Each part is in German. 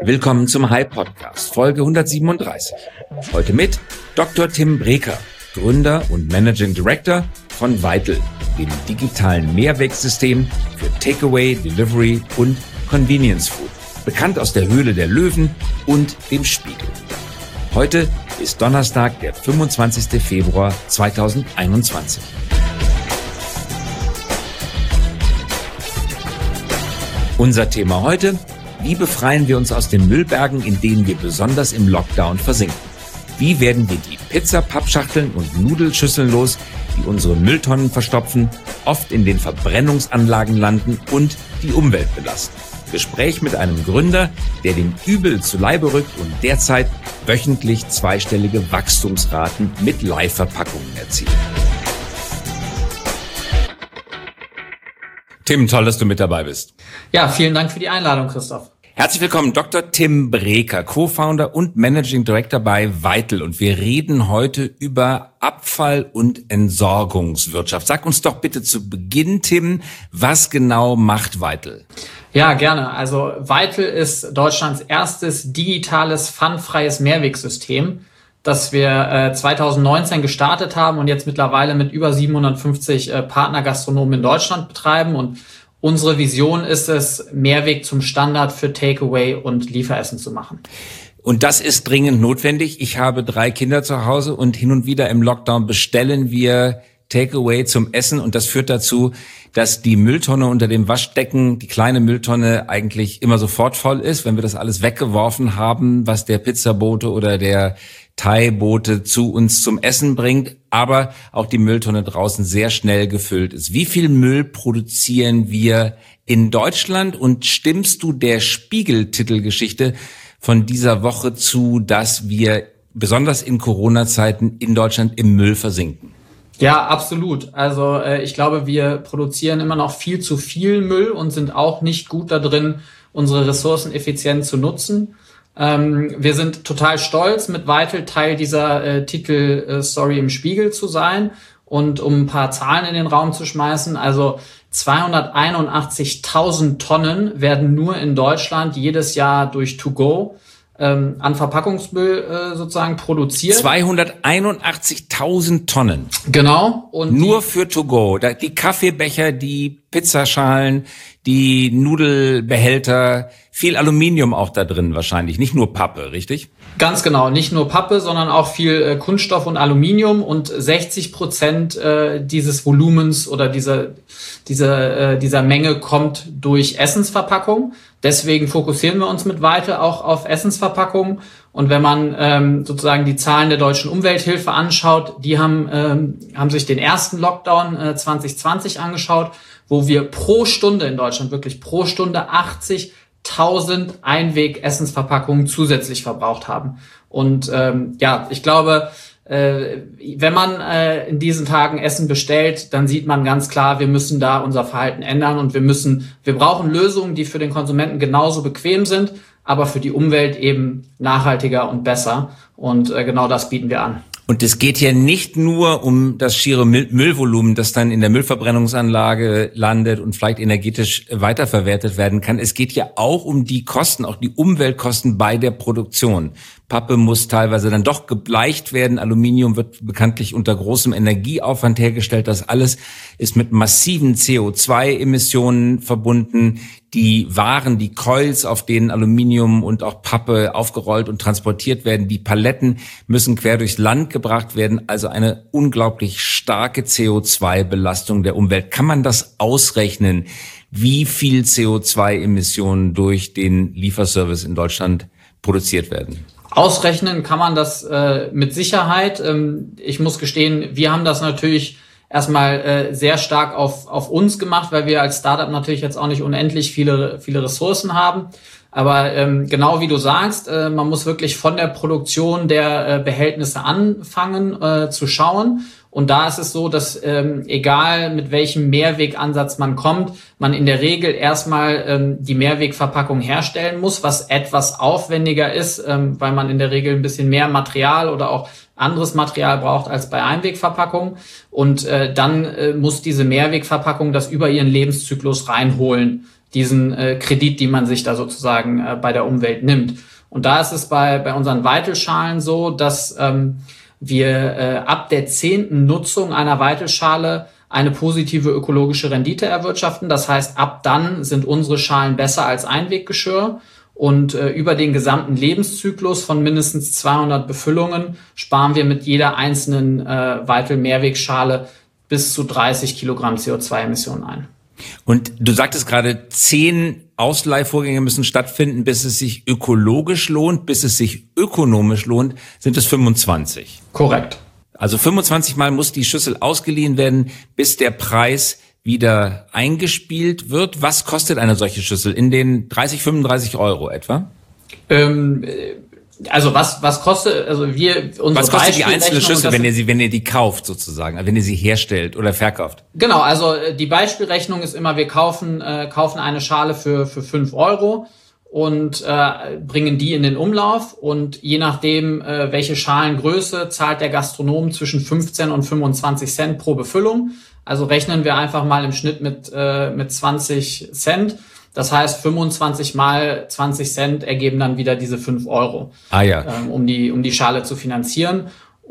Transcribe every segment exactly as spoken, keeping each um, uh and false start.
Willkommen zum Hype Podcast, Folge hundertsiebenunddreißig. Heute mit Doktor Tim Breker, Gründer und Managing Director von Vital, dem digitalen Mehrwegsystem für Takeaway, Delivery und Convenience Food, bekannt aus der Höhle der Löwen und dem Spiegel. Heute ist Donnerstag, der fünfundzwanzigster Februar zweitausendeinundzwanzig. Unser Thema heute: Wie befreien wir uns aus den Müllbergen, in denen wir besonders im Lockdown versinken? Wie werden wir die Pizza-Pappschachteln und Nudelschüsseln los, die unsere Mülltonnen verstopfen, oft in den Verbrennungsanlagen landen und die Umwelt belasten? Gespräch mit einem Gründer, der dem Übel zu Leibe rückt und derzeit wöchentlich zweistellige Wachstumsraten mit Leihverpackungen erzielt. Tim, toll, dass du mit dabei bist. Ja, vielen Dank für die Einladung, Christoph. Herzlich willkommen, Doktor Tim Breker, Co-Founder und Managing Director bei Vital. Und wir reden heute über Abfall- und Entsorgungswirtschaft. Sag uns doch bitte zu Beginn, Tim, was genau macht Vital? Ja, gerne. Also Vital ist Deutschlands erstes digitales, pfandfreies Mehrwegsystem, das wir äh, zweitausendneunzehn gestartet haben und jetzt mittlerweile mit über siebenhundertfünfzig äh, Partnergastronomen in Deutschland betreiben. Und unsere Vision ist es, Mehrweg zum Standard für Takeaway und Lieferessen zu machen. Und das ist dringend notwendig. Ich habe drei Kinder zu Hause und hin und wieder im Lockdown bestellen wir Takeaway zum Essen, und das führt dazu, dass die Mülltonne unter dem Waschbecken, die kleine Mülltonne, eigentlich immer sofort voll ist, wenn wir das alles weggeworfen haben, was der Pizzabote oder der Thai-Bote zu uns zum Essen bringt, aber auch die Mülltonne draußen sehr schnell gefüllt ist. Wie viel Müll produzieren wir in Deutschland, und stimmst du der Spiegel-Titelgeschichte von dieser Woche zu, dass wir besonders in Corona-Zeiten in Deutschland im Müll versinken? Ja, absolut. Also äh, ich glaube, wir produzieren immer noch viel zu viel Müll und sind auch nicht gut da drin, unsere Ressourcen effizient zu nutzen. Ähm, wir sind total stolz, mit Vital Teil dieser äh, Titelstory äh, im Spiegel zu sein. Und um ein paar Zahlen in den Raum zu schmeißen, also zweihunderteinundachtzigtausend Tonnen werden nur in Deutschland jedes Jahr durch To Go ähm, an Verpackungsmüll äh, sozusagen produziert. zweihunderteinundachtzigtausend Tonnen. Genau. Und nur für To Go. Die Kaffeebecher, die Pizzaschalen, die Nudelbehälter, viel Aluminium auch da drin wahrscheinlich, nicht nur Pappe, richtig? Ganz genau, nicht nur Pappe, sondern auch viel äh, Kunststoff und Aluminium, und sechzig Prozent äh, dieses Volumens oder dieser dieser äh, dieser Menge kommt durch Essensverpackung. Deswegen fokussieren wir uns mit Vital auch auf Essensverpackungen. Und wenn man ähm, sozusagen die Zahlen der Deutschen Umwelthilfe anschaut, die haben ähm, haben sich den ersten Lockdown äh, zwanzig zwanzig angeschaut, wo wir pro Stunde in Deutschland, wirklich pro Stunde achtzigtausend Einweg-Essensverpackungen zusätzlich verbraucht haben. Und ähm, ja, ich glaube, äh, wenn man äh, in diesen Tagen Essen bestellt, dann sieht man ganz klar, wir müssen da unser Verhalten ändern, und wir müssen, wir brauchen Lösungen, die für den Konsumenten genauso bequem sind, aber für die Umwelt eben nachhaltiger und besser. Und äh, genau das bieten wir an. Und es geht hier nicht nur um das schiere Müllvolumen, das dann in der Müllverbrennungsanlage landet und vielleicht energetisch weiterverwertet werden kann. Es geht ja auch um die Kosten, auch die Umweltkosten bei der Produktion. Pappe muss teilweise dann doch gebleicht werden. Aluminium wird bekanntlich unter großem Energieaufwand hergestellt. Das alles ist mit massiven C O zwei Emissionen verbunden. Die Waren, die Coils, auf denen Aluminium und auch Pappe aufgerollt und transportiert werden, die Paletten müssen quer durchs Land gebracht werden. Also eine unglaublich starke C O zwei Belastung der Umwelt. Kann man das ausrechnen, wie viel C O zwei Emissionen durch den Lieferservice in Deutschland produziert werden? Ausrechnen kann man das äh, mit Sicherheit. Ähm, ich muss gestehen, wir haben das natürlich erstmal äh, sehr stark auf auf uns gemacht, weil wir als Startup natürlich jetzt auch nicht unendlich viele viele Ressourcen haben. Aber ähm, genau wie du sagst, äh, man muss wirklich von der Produktion der äh, Behältnisse anfangen äh, zu schauen. Und da ist es so, dass ähm, egal mit welchem Mehrwegansatz man kommt, man in der Regel erstmal ähm, die Mehrwegverpackung herstellen muss, was etwas aufwendiger ist, ähm, weil man in der Regel ein bisschen mehr Material oder auch anderes Material braucht als bei Einwegverpackungen. Und äh, dann äh, muss diese Mehrwegverpackung das über ihren Lebenszyklus reinholen diesen äh, Kredit, die man sich da sozusagen äh, bei der Umwelt nimmt. Und da ist es bei bei unseren Weitelschalen so, dass ähm, wir äh, ab der zehnten Nutzung einer Weitelschale eine positive ökologische Rendite erwirtschaften. Das heißt, ab dann sind unsere Schalen besser als Einweggeschirr. Und äh, über den gesamten Lebenszyklus von mindestens zweihundert Befüllungen sparen wir mit jeder einzelnen äh, Weitel-Mehrwegschale bis zu dreißig Kilogramm C O zwei Emissionen ein. Und du sagtest gerade, zehn Ausleihvorgänge müssen stattfinden, bis es sich ökologisch lohnt, bis es sich ökonomisch lohnt, sind es fünfundzwanzig. Korrekt. Also fünfundzwanzig Mal muss die Schüssel ausgeliehen werden, bis der Preis wieder eingespielt wird. Was kostet eine solche Schüssel? In den dreißig, fünfunddreißig Euro etwa? Ähm, also was was kostet, also wir unsere Was kostet die einzelne Schüssel, wenn ihr sie, wenn ihr die kauft sozusagen, wenn ihr sie herstellt oder verkauft? Genau, also die Beispielrechnung ist immer, wir kaufen äh, kaufen eine Schale für für fünf Euro und äh, bringen die in den Umlauf, und je nachdem, äh, welche Schalengröße, zahlt der Gastronom zwischen fünfzehn und fünfundzwanzig Cent pro Befüllung. Also rechnen wir einfach mal im Schnitt mit äh, mit zwanzig Cent. Das heißt, fünfundzwanzig mal zwanzig Cent ergeben dann wieder diese fünf Euro, ah, ja. ähm, um die um die Schale zu finanzieren.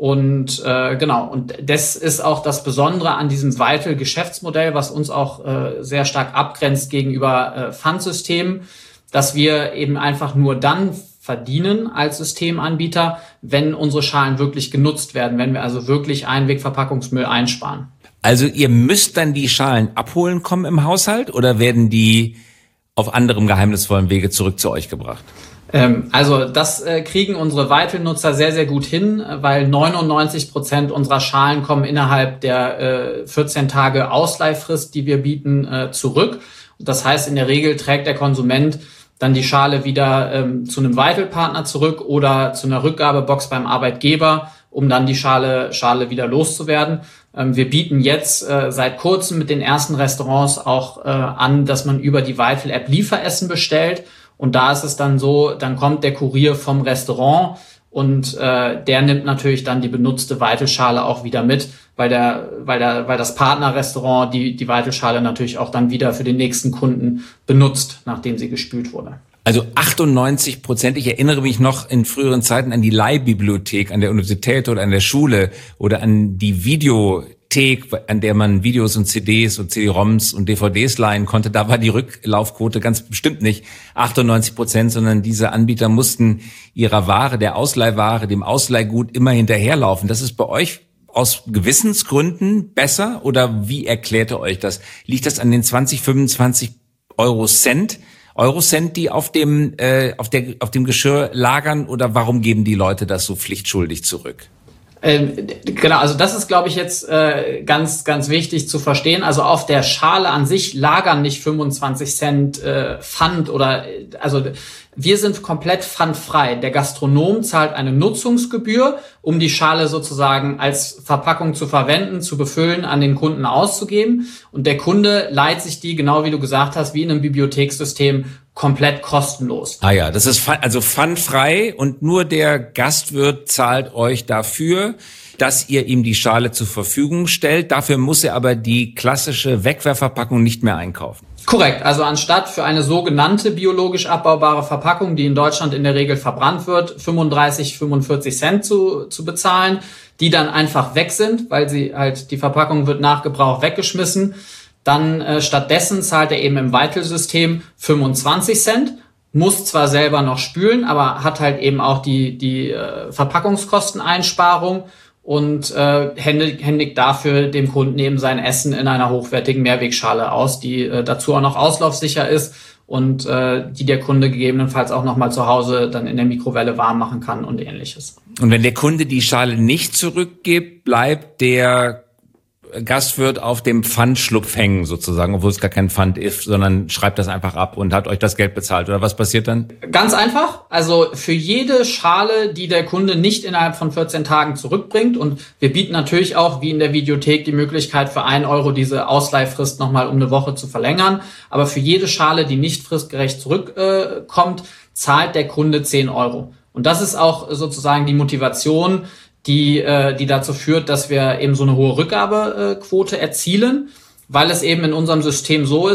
Und äh, genau, und das ist auch das Besondere an diesem Weitel-Geschäftsmodell, was uns auch äh, sehr stark abgrenzt gegenüber äh, Pfandsystemen, dass wir eben einfach nur dann verdienen als Systemanbieter, wenn unsere Schalen wirklich genutzt werden, wenn wir also wirklich Einwegverpackungsmüll einsparen. Also ihr müsst dann die Schalen abholen kommen im Haushalt, oder werden die auf anderem geheimnisvollen Wege zurück zu euch gebracht? Ähm, also das äh, kriegen unsere Weitel-Nutzer sehr, sehr gut hin, weil neunundneunzig Prozent unserer Schalen kommen innerhalb der äh, vierzehn Tage Ausleihfrist, die wir bieten, äh, zurück. Das heißt, in der Regel trägt der Konsument dann die Schale wieder ähm, zu einem Weitel-Partner zurück oder zu einer Rückgabebox beim Arbeitgeber, um dann die Schale Schale wieder loszuwerden. Ähm, wir bieten jetzt äh, seit kurzem mit den ersten Restaurants auch äh, an, dass man über die Weitel-App Lieferessen bestellt. Und da ist es dann so, dann kommt der Kurier vom Restaurant und äh, der nimmt natürlich dann die benutzte Weitelschale auch wieder mit, weil der, weil der, weil das Partnerrestaurant die die Weitelschale natürlich auch dann wieder für den nächsten Kunden benutzt, nachdem sie gespült wurde. Also achtundneunzig Prozent. Ich erinnere mich noch in früheren Zeiten an die Leihbibliothek an der Universität oder an der Schule oder an die Videothek, an der man Videos und C Ds und C D-ROMs und D V Ds leihen konnte. Da war die Rücklaufquote ganz bestimmt nicht achtundneunzig Prozent, sondern diese Anbieter mussten ihrer Ware, der Ausleihware, dem Ausleihgut immer hinterherlaufen. Das ist bei euch aus Gewissensgründen besser, oder wie erklärt ihr euch das? Liegt das an den zwanzig, fünfundzwanzig Euro Cent? Eurocent, die auf dem äh, auf der auf dem Geschirr lagern, oder warum geben die Leute das so pflichtschuldig zurück? Ähm, genau, also das ist, glaube ich, jetzt äh, ganz ganz wichtig zu verstehen. Also auf der Schale an sich lagern nicht fünfundzwanzig Cent äh, Pfand oder also wir sind komplett pfandfrei. Der Gastronom zahlt eine Nutzungsgebühr, um die Schale sozusagen als Verpackung zu verwenden, zu befüllen, an den Kunden auszugeben. Und der Kunde leiht sich die, genau wie du gesagt hast, wie in einem Bibliothekssystem, komplett kostenlos. Ah ja, das ist also pfandfrei, und nur der Gastwirt zahlt euch dafür, dass ihr ihm die Schale zur Verfügung stellt. Dafür muss er aber die klassische Wegwerfverpackung nicht mehr einkaufen. Korrekt, also anstatt für eine sogenannte biologisch abbaubare Verpackung, die in Deutschland in der Regel verbrannt wird, fünfunddreißig, fünfundvierzig Cent zu, zu bezahlen, die dann einfach weg sind, weil sie halt die Verpackung wird nach Gebrauch weggeschmissen, dann äh, stattdessen zahlt er eben im Weitel-System fünfundzwanzig Cent, muss zwar selber noch spülen, aber hat halt eben auch die, die äh, Verpackungskosteneinsparung und äh, händigt, händigt dafür dem Kunden eben sein Essen in einer hochwertigen Mehrwegschale aus, die äh, dazu auch noch auslaufsicher ist und äh, die der Kunde gegebenenfalls auch nochmal zu Hause dann in der Mikrowelle warm machen kann und ähnliches. Und wenn der Kunde die Schale nicht zurückgibt, bleibt der Gastwirt auf dem Pfandschlupf hängen sozusagen, obwohl es gar kein Pfand ist, sondern schreibt das einfach ab und hat euch das Geld bezahlt, oder was passiert dann? Ganz einfach, also für jede Schale, die der Kunde nicht innerhalb von vierzehn Tagen zurückbringt, und wir bieten natürlich auch, wie in der Videothek, die Möglichkeit für einen Euro diese Ausleihfrist nochmal um eine Woche zu verlängern, aber für jede Schale, die nicht fristgerecht zurückkommt, äh, zahlt der Kunde zehn Euro. Und das ist auch sozusagen die Motivation, die äh, die dazu führt, dass wir eben so eine hohe Rückgabequote erzielen, weil es eben in unserem System so ist,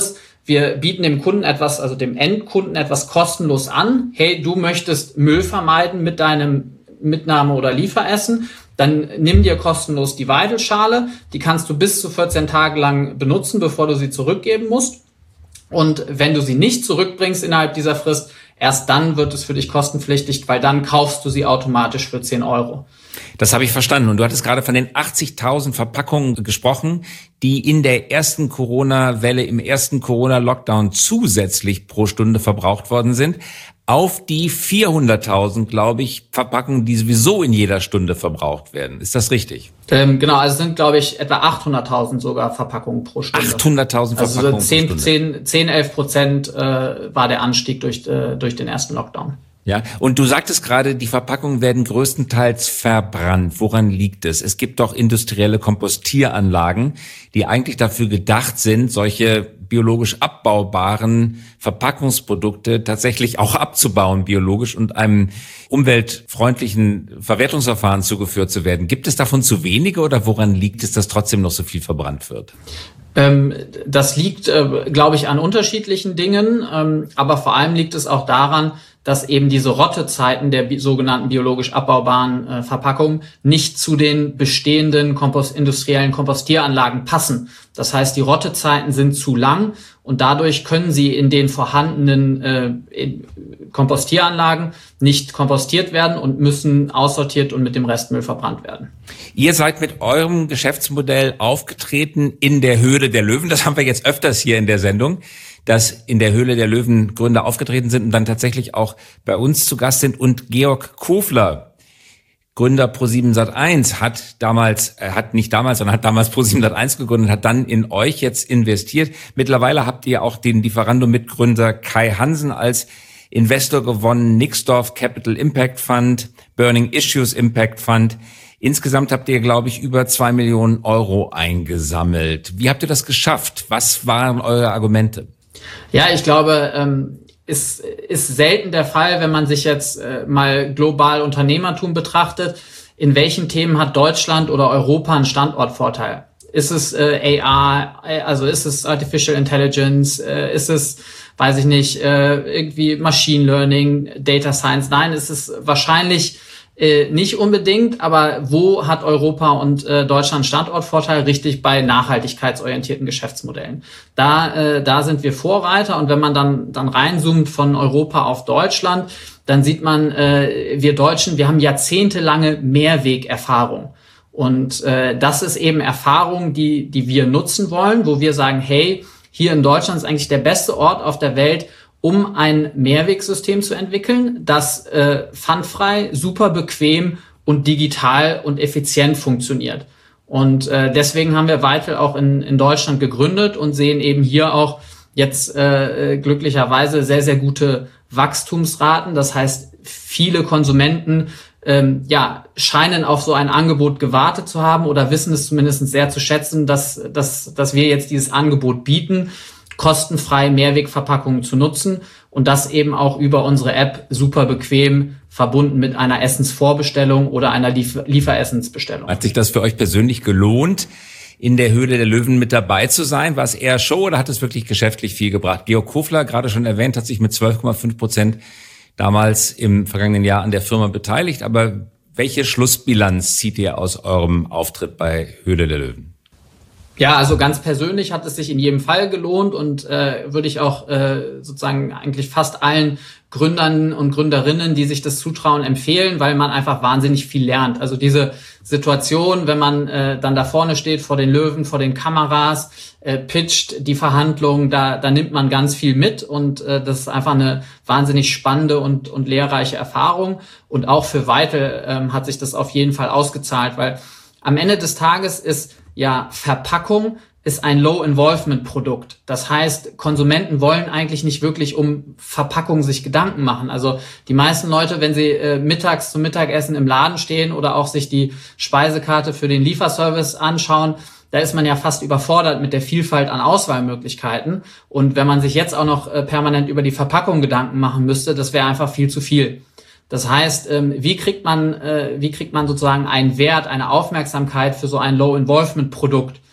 wir bieten dem Kunden etwas, also dem Endkunden etwas kostenlos an. Hey, du möchtest Müll vermeiden mit deinem Mitnahme- oder Lieferessen, dann nimm dir kostenlos die Weidelschale. Die kannst du bis zu vierzehn Tage lang benutzen, bevor du sie zurückgeben musst. Und wenn du sie nicht zurückbringst innerhalb dieser Frist, erst dann wird es für dich kostenpflichtig, weil dann kaufst du sie automatisch für zehn Euro. Das habe ich verstanden. Und du hattest gerade von den achtzigtausend Verpackungen gesprochen, die in der ersten Corona-Welle, im ersten Corona-Lockdown zusätzlich pro Stunde verbraucht worden sind, auf die vierhunderttausend, glaube ich, Verpackungen, die sowieso in jeder Stunde verbraucht werden. Ist das richtig? Ähm, genau, also es sind, glaube ich, etwa achthunderttausend sogar Verpackungen pro Stunde. achthunderttausend Verpackungen also zehn, pro Stunde. zehn, zehn, elf Prozent äh, war der Anstieg durch, äh, durch den ersten Lockdown. Ja, und du sagtest gerade, die Verpackungen werden größtenteils verbrannt. Woran liegt es? Es gibt doch industrielle Kompostieranlagen, die eigentlich dafür gedacht sind, solche biologisch abbaubaren Verpackungsprodukte tatsächlich auch abzubauen, biologisch, und einem umweltfreundlichen Verwertungsverfahren zugeführt zu werden. Gibt es davon zu wenige oder woran liegt es, dass trotzdem noch so viel verbrannt wird? Ähm, das liegt, äh, glaube ich, an unterschiedlichen Dingen, ähm, aber vor allem liegt es auch daran, dass eben diese Rottezeiten der bi- sogenannten biologisch abbaubaren äh, Verpackungen nicht zu den bestehenden Kompost- industriellen Kompostieranlagen passen. Das heißt, die Rottezeiten sind zu lang und dadurch können sie in den vorhandenen äh, in Kompostieranlagen nicht kompostiert werden und müssen aussortiert und mit dem Restmüll verbrannt werden. Ihr seid mit eurem Geschäftsmodell aufgetreten in der Höhle der Löwen. Das haben wir jetzt öfters hier in der Sendung, dass in der Höhle der Löwen Gründer aufgetreten sind und dann tatsächlich auch bei uns zu Gast sind. Und Georg Kofler, Gründer ProSieben Sat eins, hat damals, äh, hat nicht damals, sondern hat damals ProSieben Sat eins gegründet, hat dann in euch jetzt investiert. Mittlerweile habt ihr auch den Lieferando-Mitgründer Kai Hansen als Investor gewonnen, Nixdorf Capital Impact Fund, Burning Issues Impact Fund. Insgesamt habt ihr, glaube ich, über zwei Millionen Euro eingesammelt. Wie habt ihr das geschafft? Was waren eure Argumente? Ja, ich glaube, ähm, ist, ist selten der Fall, wenn man sich jetzt äh, mal global Unternehmertum betrachtet. In welchen Themen hat Deutschland oder Europa einen Standortvorteil? Ist es äh, A I, also ist es Artificial Intelligence, äh, ist es, weiß ich nicht, äh, irgendwie Machine Learning, Data Science? Nein, es ist wahrscheinlich Äh, nicht unbedingt, aber wo hat Europa und äh, Deutschland Standortvorteil? Richtig, bei nachhaltigkeitsorientierten Geschäftsmodellen. Da, äh, da sind wir Vorreiter, und wenn man dann, dann reinzoomt von Europa auf Deutschland, dann sieht man, äh, wir Deutschen, wir haben jahrzehntelange Mehrwegerfahrung. Und äh, das ist eben Erfahrung, die, die wir nutzen wollen, wo wir sagen, hey, hier in Deutschland ist eigentlich der beste Ort auf der Welt, um ein Mehrwegsystem zu entwickeln, das äh, pfandfrei, super bequem und digital und effizient funktioniert. Und äh, deswegen haben wir Vital auch in, in Deutschland gegründet und sehen eben hier auch jetzt äh, glücklicherweise sehr, sehr gute Wachstumsraten. Das heißt, viele Konsumenten ähm, ja scheinen auf so ein Angebot gewartet zu haben oder wissen es zumindest sehr zu schätzen, dass, dass, dass wir jetzt dieses Angebot bieten, kostenfrei Mehrwegverpackungen zu nutzen, und das eben auch über unsere App super bequem, verbunden mit einer Essensvorbestellung oder einer Lief- Lieferessensbestellung. Hat sich das für euch persönlich gelohnt, in der Höhle der Löwen mit dabei zu sein? War es eher Show oder hat es wirklich geschäftlich viel gebracht? Georg Kofler, gerade schon erwähnt, hat sich mit zwölf Komma fünf Prozent damals im vergangenen Jahr an der Firma beteiligt. Aber welche Schlussbilanz zieht ihr aus eurem Auftritt bei Höhle der Löwen? Ja, also ganz persönlich hat es sich in jedem Fall gelohnt, und äh, würde ich auch äh, sozusagen eigentlich fast allen Gründern und Gründerinnen, die sich das zutrauen, empfehlen, weil man einfach wahnsinnig viel lernt. Also diese Situation, wenn man äh, dann da vorne steht, vor den Löwen, vor den Kameras, äh, pitcht die Verhandlungen, da, da nimmt man ganz viel mit, und äh, das ist einfach eine wahnsinnig spannende und, und lehrreiche Erfahrung. Und auch für Vital ähm, hat sich das auf jeden Fall ausgezahlt, weil am Ende des Tages ist ja Verpackung ist ein Low-Involvement-Produkt. Das heißt, Konsumenten wollen eigentlich nicht wirklich um Verpackung sich Gedanken machen. Also die meisten Leute, wenn sie äh, mittags zum Mittagessen im Laden stehen oder auch sich die Speisekarte für den Lieferservice anschauen, da ist man ja fast überfordert mit der Vielfalt an Auswahlmöglichkeiten. Und wenn man sich jetzt auch noch äh, permanent über die Verpackung Gedanken machen müsste, das wäre einfach viel zu viel. Das heißt, ähm, wie kriegt man, äh, wie kriegt man sozusagen einen Wert, eine Aufmerksamkeit für so ein Low-Involvement-Produkt?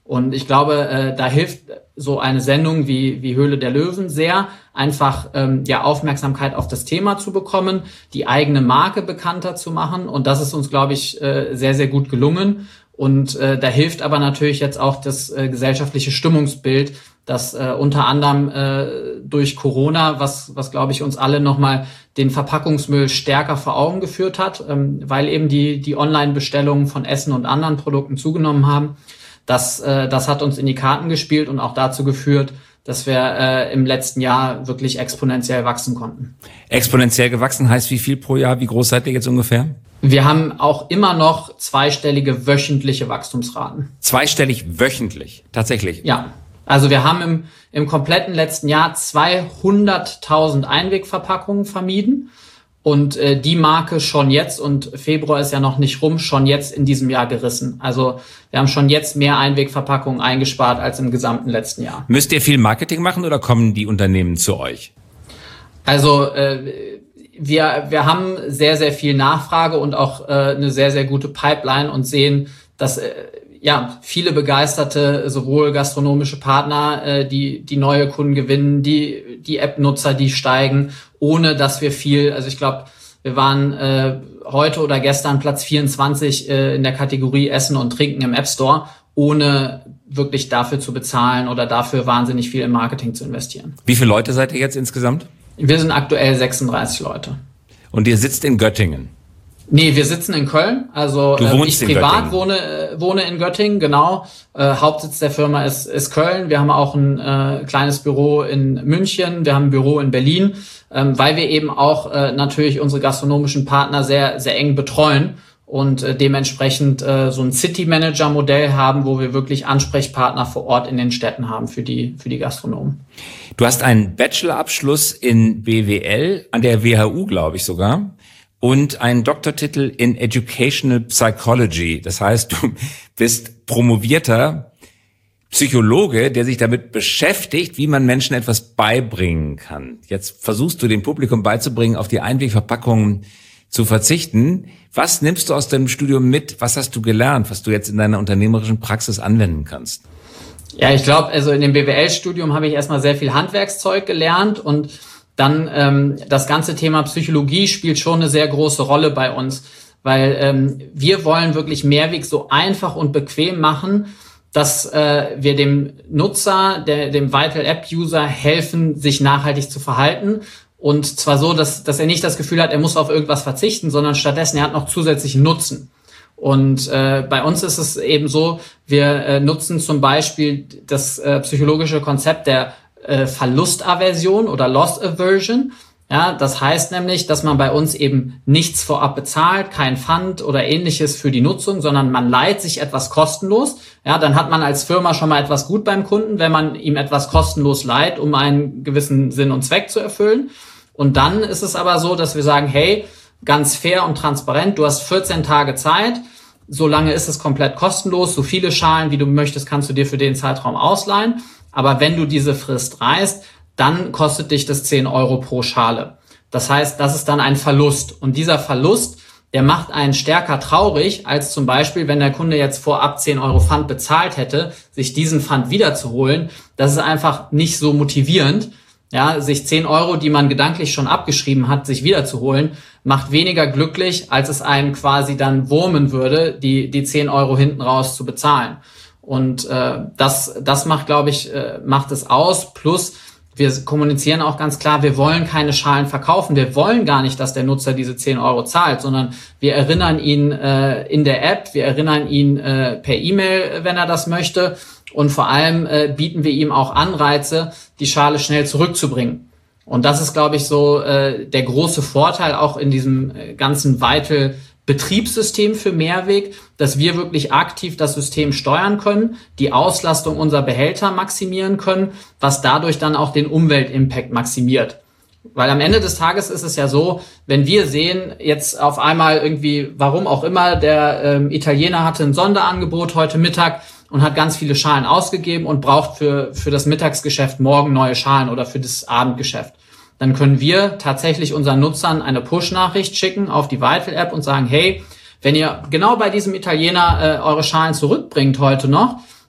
Und ich glaube, äh, da hilft so eine Sendung wie wie Höhle der Löwen sehr, einfach ähm, ja Aufmerksamkeit auf das Thema zu bekommen, die eigene Marke bekannter zu machen. Und das ist uns, glaube ich, äh, sehr, sehr gut gelungen. Und äh, da hilft aber natürlich jetzt auch das äh, gesellschaftliche Stimmungsbild, das äh, unter anderem äh, durch Corona, was, was glaube ich uns alle nochmal den Verpackungsmüll stärker vor Augen geführt hat, ähm, weil eben die, die Online-Bestellungen von Essen und anderen Produkten zugenommen haben. Das, äh, das hat uns in die Karten gespielt und auch dazu geführt, dass wir äh, im letzten Jahr wirklich exponentiell wachsen konnten. Exponentiell gewachsen heißt wie viel pro Jahr? Wie groß seid ihr jetzt ungefähr? Wir haben auch immer noch zweistellige wöchentliche Wachstumsraten. Zweistellig wöchentlich, tatsächlich? Ja, also wir haben im, im kompletten letzten Jahr zweihunderttausend Einwegverpackungen vermieden und äh, die Marke schon jetzt, und Februar ist ja noch nicht rum, schon jetzt in diesem Jahr gerissen. Also wir haben schon jetzt mehr Einwegverpackungen eingespart als im gesamten letzten Jahr. Müsst ihr viel Marketing machen oder kommen die Unternehmen zu euch? Also äh, Wir, wir haben sehr, sehr viel Nachfrage und auch äh, eine sehr, sehr gute Pipeline und sehen, dass äh, ja viele begeisterte, sowohl gastronomische Partner, äh, die die neue Kunden gewinnen, die die App-Nutzer, die steigen, ohne dass wir viel, also ich glaube, wir waren äh, heute oder gestern Platz vierundzwanzig äh, in der Kategorie Essen und Trinken im App Store, ohne wirklich dafür zu bezahlen oder dafür wahnsinnig viel im Marketing zu investieren. Wie viele Leute seid ihr jetzt insgesamt? Wir sind aktuell sechsunddreißig Leute. Und ihr sitzt in Göttingen? Nee, wir sitzen in Köln. Also du wohnst ich in privat Göttingen. wohne äh, wohne in Göttingen, genau. Äh, Hauptsitz der Firma ist ist Köln. Wir haben auch ein äh, kleines Büro in München. Wir haben ein Büro in Berlin, ähm, weil wir eben auch äh, natürlich unsere gastronomischen Partner sehr sehr eng betreuen und äh, dementsprechend äh, so ein City Manager Modell haben, wo wir wirklich Ansprechpartner vor Ort in den Städten haben für die für die Gastronomen. Du hast einen Bachelorabschluss in B W L an der W H U, glaube ich sogar, und einen Doktortitel in Educational Psychology. Das heißt, du bist promovierter Psychologe, der sich damit beschäftigt, wie man Menschen etwas beibringen kann. Jetzt versuchst du dem Publikum beizubringen, auf die Einwegverpackungen zu verzichten. Was nimmst du aus deinem Studium mit? Was hast du gelernt, was du jetzt in deiner unternehmerischen Praxis anwenden kannst? Ja, ich glaube, also in dem B W L-Studium habe ich erstmal sehr viel Handwerkszeug gelernt und dann ähm, das ganze Thema Psychologie spielt schon eine sehr große Rolle bei uns, weil ähm, wir wollen wirklich Mehrweg so einfach und bequem machen, dass äh, wir dem Nutzer, der, dem Vital App User helfen, sich nachhaltig zu verhalten. Und zwar so, dass, dass er nicht das Gefühl hat, er muss auf irgendwas verzichten, sondern stattdessen er hat noch zusätzlichen Nutzen. Und äh, bei uns ist es eben so, wir äh, nutzen zum Beispiel das äh, psychologische Konzept der äh, Verlustaversion oder Loss Aversion. Ja, das heißt nämlich, dass man bei uns eben nichts vorab bezahlt, kein Pfand oder ähnliches für die Nutzung, sondern man leiht sich etwas kostenlos. Ja, dann hat man als Firma schon mal etwas gut beim Kunden, wenn man ihm etwas kostenlos leiht, um einen gewissen Sinn und Zweck zu erfüllen. Und dann ist es aber so, dass wir sagen, hey, ganz fair und transparent, du hast vierzehn Tage Zeit, solange ist es komplett kostenlos, so viele Schalen, wie du möchtest, kannst du dir für den Zeitraum ausleihen. Aber wenn du diese Frist reißt, dann kostet dich das zehn Euro pro Schale. Das heißt, das ist dann ein Verlust. Und dieser Verlust, der macht einen stärker traurig, als zum Beispiel, wenn der Kunde jetzt vorab zehn Euro Pfand bezahlt hätte, sich diesen Pfand wiederzuholen. Das ist einfach nicht so motivierend. Ja, sich zehn Euro, die man gedanklich schon abgeschrieben hat, sich wiederzuholen, macht weniger glücklich, als es einen quasi dann wurmen würde, die die zehn Euro hinten raus zu bezahlen. Und äh, das das macht, glaube ich, äh, macht es aus. Plus wir kommunizieren auch ganz klar, wir wollen keine Schalen verkaufen. Wir wollen gar nicht, dass der Nutzer diese zehn Euro zahlt, sondern wir erinnern ihn äh, in der App, wir erinnern ihn äh, per E-Mail, wenn er das möchte. Und vor allem äh, bieten wir ihm auch Anreize, die Schale schnell zurückzubringen. Und das ist, glaube ich, so äh, der große Vorteil auch in diesem äh, ganzen Vital Betriebssystem für Mehrweg, dass wir wirklich aktiv das System steuern können, die Auslastung unserer Behälter maximieren können, was dadurch dann auch den Umweltimpact maximiert. Weil am Ende des Tages ist es ja so, wenn wir sehen, jetzt auf einmal irgendwie, warum auch immer, der ähm, Italiener hatte ein Sonderangebot heute Mittag und hat ganz viele Schalen ausgegeben und braucht für für das Mittagsgeschäft morgen neue Schalen oder für das Abendgeschäft. Dann können wir tatsächlich unseren Nutzern eine Push-Nachricht schicken auf die Vital-App und sagen, hey, wenn ihr genau bei diesem Italiener äh, eure Schalen zurückbringt heute noch,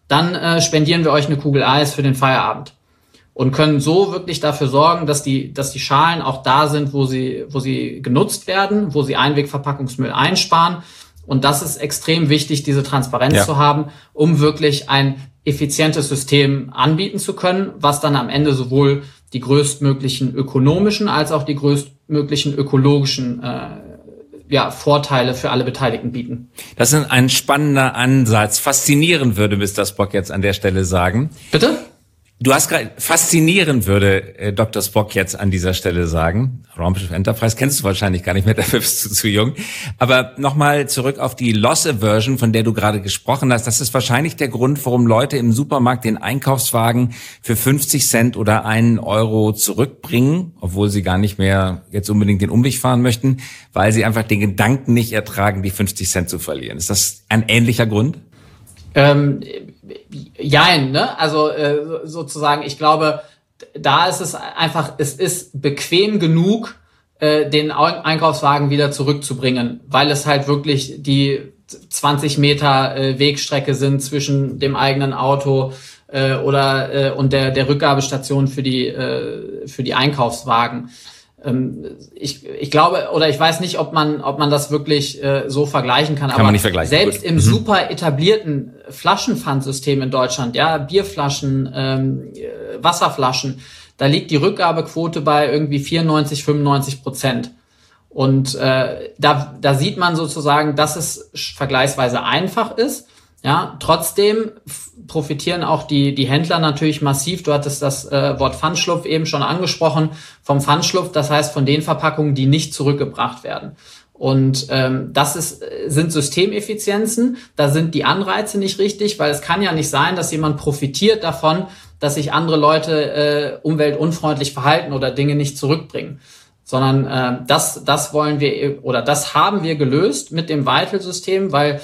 dann äh, spendieren wir euch eine Kugel Eis für den Feierabend. Und können so wirklich dafür sorgen, dass die, dass die Schalen auch da sind, wo sie, wo sie genutzt werden, wo sie Einwegverpackungsmüll einsparen. Und das ist extrem wichtig, diese Transparenz ja. zu haben, um wirklich ein effizientes System anbieten zu können, was dann am Ende sowohl die größtmöglichen ökonomischen als auch die größtmöglichen ökologischen äh, ja, Vorteile für alle Beteiligten bieten. Das ist ein spannender Ansatz. Faszinierend würde Mister Spock jetzt an der Stelle sagen. Bitte? Du hast gerade, faszinierend würde äh, Doktor Spock jetzt an dieser Stelle sagen. Raumschiff Enterprise kennst du wahrscheinlich gar nicht mehr, dafür bist du zu jung. Aber nochmal zurück auf die Loss Aversion, von der du gerade gesprochen hast. Das ist wahrscheinlich der Grund, warum Leute im Supermarkt den Einkaufswagen für fünfzig Cent oder einen Euro zurückbringen, obwohl sie gar nicht mehr jetzt unbedingt den Umweg fahren möchten, weil sie einfach den Gedanken nicht ertragen, die fünfzig Cent zu verlieren. Ist das ein ähnlicher Grund? Ähm, jein, ne? Also äh, sozusagen, ich glaube, da ist es einfach, es ist bequem genug, äh, den Einkaufswagen wieder zurückzubringen, weil es halt wirklich die zwanzig Meter äh, Wegstrecke sind zwischen dem eigenen Auto äh, oder äh, und der der Rückgabestation für die äh, für die Einkaufswagen. Ich, ich glaube, oder ich weiß nicht, ob man, ob man das wirklich äh, so vergleichen kann. Kann aber man nicht vergleichen. Selbst Gut. im mhm. super etablierten Flaschenpfandsystem in Deutschland, ja, Bierflaschen, ähm, Wasserflaschen, da liegt die Rückgabequote bei irgendwie vierundneunzig, fünfundneunzig Prozent. Und äh, da, da sieht man sozusagen, dass es vergleichsweise einfach ist. Ja, trotzdem profitieren auch die die Händler natürlich massiv. Du hattest das äh, Wort Pfandschlupf eben schon angesprochen, vom Pfandschlupf, das heißt von den Verpackungen, die nicht zurückgebracht werden. Und ähm, das ist, sind Systemeffizienzen, da sind die Anreize nicht richtig, weil es kann ja nicht sein, dass jemand profitiert davon, dass sich andere Leute äh, umweltunfreundlich verhalten oder Dinge nicht zurückbringen. Sondern äh, das, das wollen wir oder das haben wir gelöst mit dem Vital-System, weil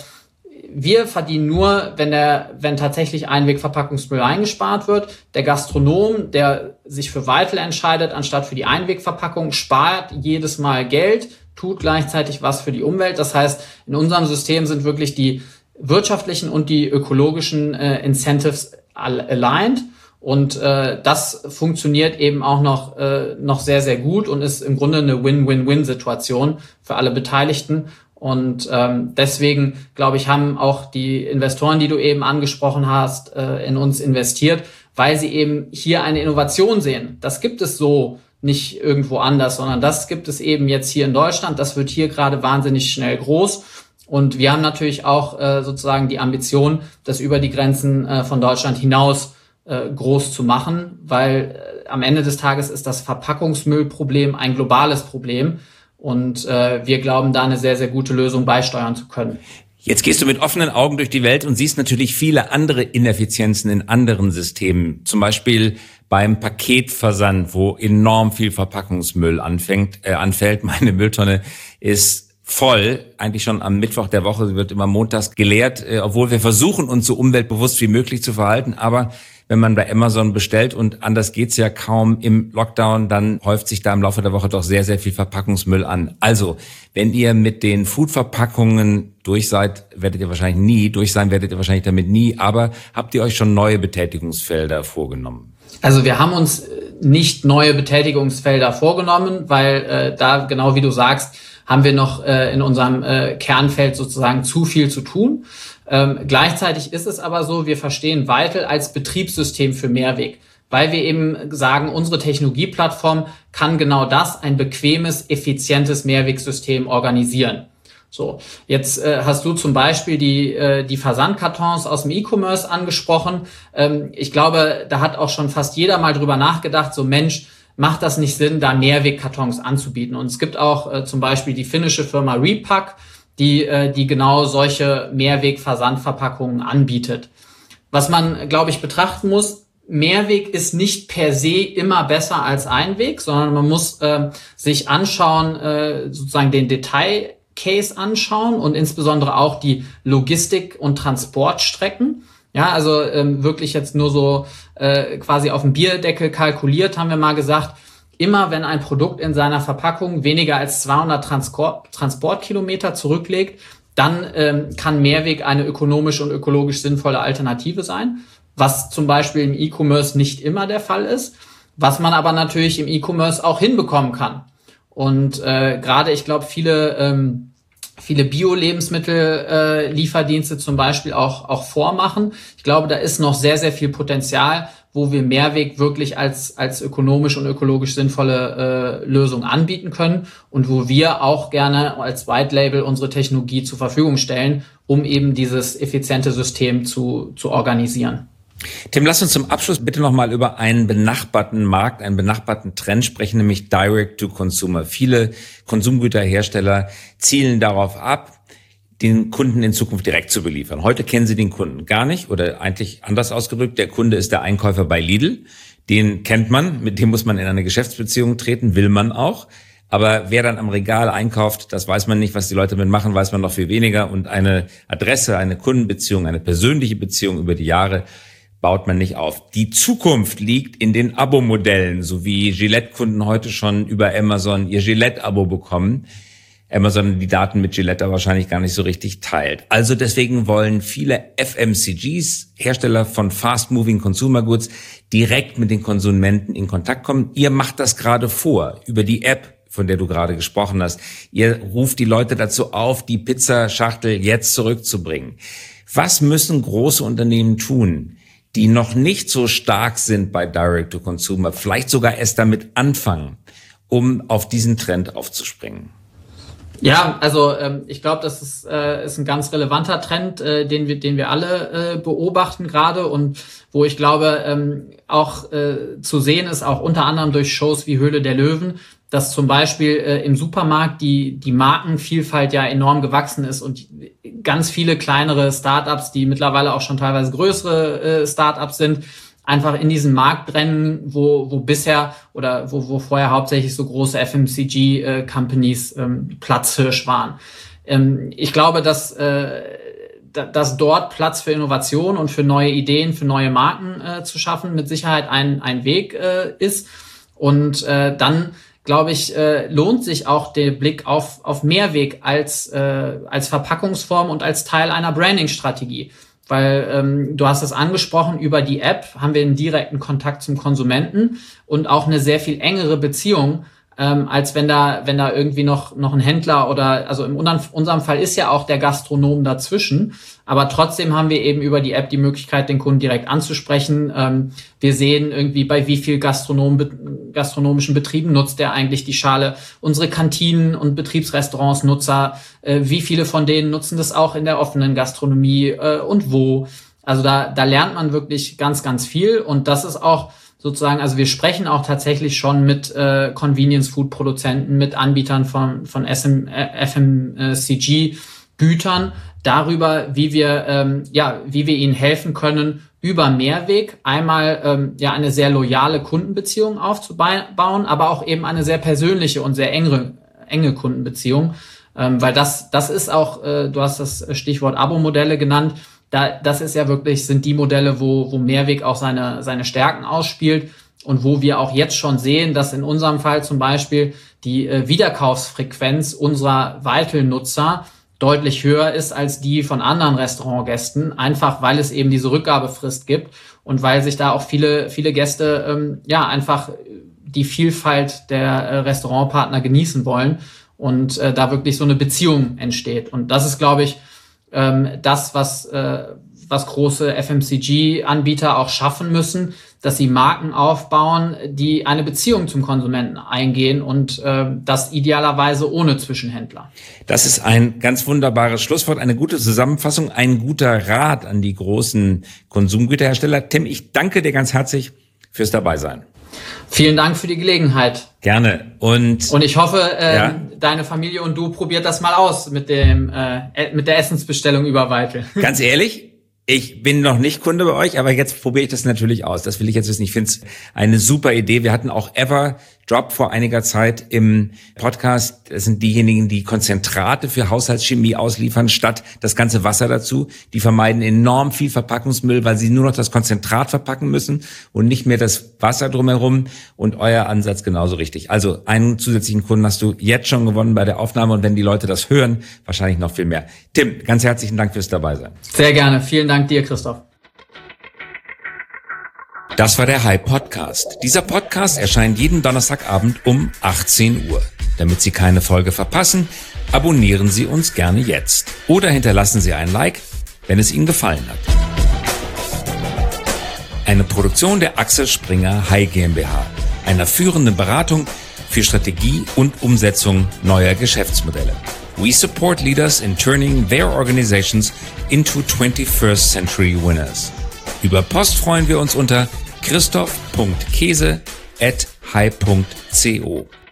wir verdienen nur, wenn der, wenn tatsächlich Einwegverpackungsmüll eingespart wird. Der Gastronom, der sich für Vital entscheidet, anstatt für die Einwegverpackung, spart jedes Mal Geld, tut gleichzeitig was für die Umwelt. Das heißt, in unserem System sind wirklich die wirtschaftlichen und die ökologischen äh, Incentives aligned. Und äh, das funktioniert eben auch noch äh, noch sehr, sehr gut und ist im Grunde eine Win-Win-Win-Situation für alle Beteiligten. Und ähm, deswegen, glaube ich, haben auch die Investoren, die du eben angesprochen hast, äh, in uns investiert, weil sie eben hier eine Innovation sehen. Das gibt es so nicht irgendwo anders, sondern das gibt es eben jetzt hier in Deutschland. Das wird hier gerade wahnsinnig schnell groß. Und wir haben natürlich auch äh, sozusagen die Ambition, das über die Grenzen äh, von Deutschland hinaus äh, groß zu machen, weil äh, am Ende des Tages ist das Verpackungsmüllproblem ein globales Problem. Und äh, wir glauben, da eine sehr, sehr gute Lösung beisteuern zu können. Jetzt gehst du mit offenen Augen durch die Welt und siehst natürlich viele andere Ineffizienzen in anderen Systemen. Zum Beispiel beim Paketversand, wo enorm viel Verpackungsmüll anfängt, äh, anfällt. Meine Mülltonne ist voll, eigentlich schon am Mittwoch der Woche. Sie wird immer montags geleert, äh, obwohl wir versuchen, uns so umweltbewusst wie möglich zu verhalten. Aber wenn man bei Amazon bestellt und anders geht's ja kaum im Lockdown, dann häuft sich da im Laufe der Woche doch sehr, sehr viel Verpackungsmüll an. Also, wenn ihr mit den Foodverpackungen durch seid, werdet ihr wahrscheinlich nie, durch sein werdet ihr wahrscheinlich damit nie, aber habt ihr euch schon neue Betätigungsfelder vorgenommen? Also wir haben uns nicht neue Betätigungsfelder vorgenommen, weil äh, da, genau wie du sagst, haben wir noch äh, in unserem äh, Kernfeld sozusagen zu viel zu tun. Ähm, gleichzeitig ist es aber so, wir verstehen Vital als Betriebssystem für Mehrweg, weil wir eben sagen, unsere Technologieplattform kann genau das, ein bequemes, effizientes Mehrwegsystem organisieren. So, jetzt äh, hast du zum Beispiel die äh, die Versandkartons aus dem E-Commerce angesprochen. Ähm, ich glaube, da hat auch schon fast jeder mal drüber nachgedacht, so Mensch, macht das nicht Sinn, da Mehrwegkartons anzubieten? Und es gibt auch äh, zum Beispiel die finnische Firma Repack, die äh, die genau solche Mehrweg-Versandverpackungen anbietet. Was man, glaube ich, betrachten muss, Mehrweg ist nicht per se immer besser als Einweg, sondern man muss äh, sich anschauen, äh, sozusagen den Detailcase anschauen und insbesondere auch die Logistik- und Transportstrecken. Ja, also ähm, wirklich jetzt nur so äh, quasi auf dem Bierdeckel kalkuliert, haben wir mal gesagt, immer wenn ein Produkt in seiner Verpackung weniger als zweihundert Transport, Transportkilometer zurücklegt, dann ähm, kann Mehrweg eine ökonomisch und ökologisch sinnvolle Alternative sein, was zum Beispiel im E-Commerce nicht immer der Fall ist, was man aber natürlich im E-Commerce auch hinbekommen kann. Und äh, gerade, ich glaube, viele ähm, viele Bio-Lebensmittel-Lieferdienste äh, zum Beispiel auch auch vormachen. Ich glaube, da ist noch sehr, sehr viel Potenzial, wo wir Mehrweg wirklich als als ökonomisch und ökologisch sinnvolle äh, Lösung anbieten können und wo wir auch gerne als White Label unsere Technologie zur Verfügung stellen, um eben dieses effiziente System zu zu organisieren. Tim, lass uns zum Abschluss bitte nochmal über einen benachbarten Markt, einen benachbarten Trend sprechen, nämlich Direct-to-Consumer. Viele Konsumgüterhersteller zielen darauf ab, den Kunden in Zukunft direkt zu beliefern. Heute kennen sie den Kunden gar nicht oder eigentlich anders ausgedrückt, der Kunde ist der Einkäufer bei Lidl. Den kennt man, mit dem muss man in eine Geschäftsbeziehung treten, will man auch. Aber wer dann am Regal einkauft, das weiß man nicht, was die Leute damit machen, weiß man noch viel weniger. Und eine Adresse, eine Kundenbeziehung, eine persönliche Beziehung über die Jahre baut man nicht auf. Die Zukunft liegt in den Abo-Modellen, so wie Gillette-Kunden heute schon über Amazon ihr Gillette-Abo bekommen. Amazon die Daten mit Gillette aber wahrscheinlich gar nicht so richtig teilt. Also deswegen wollen viele F M C Gs, Hersteller von Fast-Moving Consumer Goods, direkt mit den Konsumenten in Kontakt kommen. Ihr macht das gerade vor, über die App, von der du gerade gesprochen hast. Ihr ruft die Leute dazu auf, die Pizzaschachtel jetzt zurückzubringen. Was müssen große Unternehmen tun, die noch nicht so stark sind bei Direct-to-Consumer, vielleicht sogar erst damit anfangen, um auf diesen Trend aufzuspringen? Ja, also ähm, ich glaube, das ist, äh, ist ein ganz relevanter Trend, äh, den wir, den wir alle äh, beobachten gerade und wo ich glaube, ähm, auch äh, zu sehen ist, auch unter anderem durch Shows wie Höhle der Löwen, dass zum Beispiel äh, im Supermarkt die die Markenvielfalt ja enorm gewachsen ist und ganz viele kleinere Startups, die mittlerweile auch schon teilweise größere äh, Startups sind, einfach in diesen Markt rennen, wo wo bisher oder wo wo vorher hauptsächlich so große F M C G-Companies äh, ähm, Platzhirsch waren. Ähm, ich glaube, dass äh, dass dort Platz für Innovation und für neue Ideen, für neue Marken äh, zu schaffen, mit Sicherheit ein ein Weg äh, ist und äh, dann glaube ich, äh, lohnt sich auch der Blick auf auf Mehrweg als äh, als Verpackungsform und als Teil einer Branding-Strategie. Weil ähm, du hast es angesprochen, über die App haben wir einen direkten Kontakt zum Konsumenten und auch eine sehr viel engere Beziehung, ähm, als wenn da wenn da irgendwie noch noch ein Händler oder, also in unserem Fall ist ja auch der Gastronom dazwischen, aber trotzdem haben wir eben über die App die Möglichkeit, den Kunden direkt anzusprechen. Ähm, wir sehen irgendwie, bei wie viel Gastronom, gastronomischen Betrieben nutzt der eigentlich die Schale. Unsere Kantinen und Betriebsrestaurants Nutzer, äh, wie viele von denen nutzen das auch in der offenen Gastronomie äh, und wo. Also da da lernt man wirklich ganz, ganz viel und das ist auch sozusagen, also wir sprechen auch tatsächlich schon mit äh, Convenience-Food-Produzenten, mit Anbietern von von S M, äh, F M C G-Gütern darüber, wie wir ähm, ja, wie wir ihnen helfen können, über Mehrweg einmal ähm, ja eine sehr loyale Kundenbeziehung aufzubauen, aber auch eben eine sehr persönliche und sehr enge enge Kundenbeziehung, ähm, weil das das ist auch, äh, du hast das Stichwort Abo-Modelle genannt. Da, das ist ja wirklich, sind die Modelle, wo, wo Mehrweg auch seine, seine Stärken ausspielt und wo wir auch jetzt schon sehen, dass in unserem Fall zum Beispiel die äh, Wiederkaufsfrequenz unserer Vital-Nutzer deutlich höher ist als die von anderen Restaurantgästen, einfach weil es eben diese Rückgabefrist gibt und weil sich da auch viele, viele Gäste, ähm, ja, einfach die Vielfalt der äh, Restaurantpartner genießen wollen und äh, da wirklich so eine Beziehung entsteht. Und das ist, glaube ich, das, was äh, was große F M C G-Anbieter auch schaffen müssen, dass sie Marken aufbauen, die eine Beziehung zum Konsumenten eingehen und äh, das idealerweise ohne Zwischenhändler. Das ist ein ganz wunderbares Schlusswort, eine gute Zusammenfassung, ein guter Rat an die großen Konsumgüterhersteller. Tim, ich danke dir ganz herzlich fürs Dabeisein. Vielen Dank für die Gelegenheit. Gerne. Und und ich hoffe, äh, ja? deine Familie und du probiert das mal aus mit dem äh, mit der Essensbestellung über Vital. Ganz ehrlich, ich bin noch nicht Kunde bei euch, aber jetzt probiere ich das natürlich aus. Das will ich jetzt wissen. Ich finde es eine super Idee. Wir hatten auch Ever Job vor einiger Zeit im Podcast. Das sind diejenigen, die Konzentrate für Haushaltschemie ausliefern, statt das ganze Wasser dazu. Die vermeiden enorm viel Verpackungsmüll, weil sie nur noch das Konzentrat verpacken müssen und nicht mehr das Wasser drumherum. Und euer Ansatz genauso richtig. Also einen zusätzlichen Kunden hast du jetzt schon gewonnen bei der Aufnahme. Und wenn die Leute das hören, wahrscheinlich noch viel mehr. Tim, ganz herzlichen Dank fürs Dabeisein. Sehr gerne. Vielen Dank dir, Christoph. Das war der Hi Podcast. Dieser Podcast erscheint jeden Donnerstagabend um achtzehn Uhr. Damit Sie keine Folge verpassen, abonnieren Sie uns gerne jetzt. Oder hinterlassen Sie ein Like, wenn es Ihnen gefallen hat. Eine Produktion der Axel Springer Hi GmbH, einer führenden Beratung für Strategie und Umsetzung neuer Geschäftsmodelle. We support leaders in turning their organizations into twenty-first century winners. Über Post freuen wir uns unter christoph punkt käse at hi punkt co.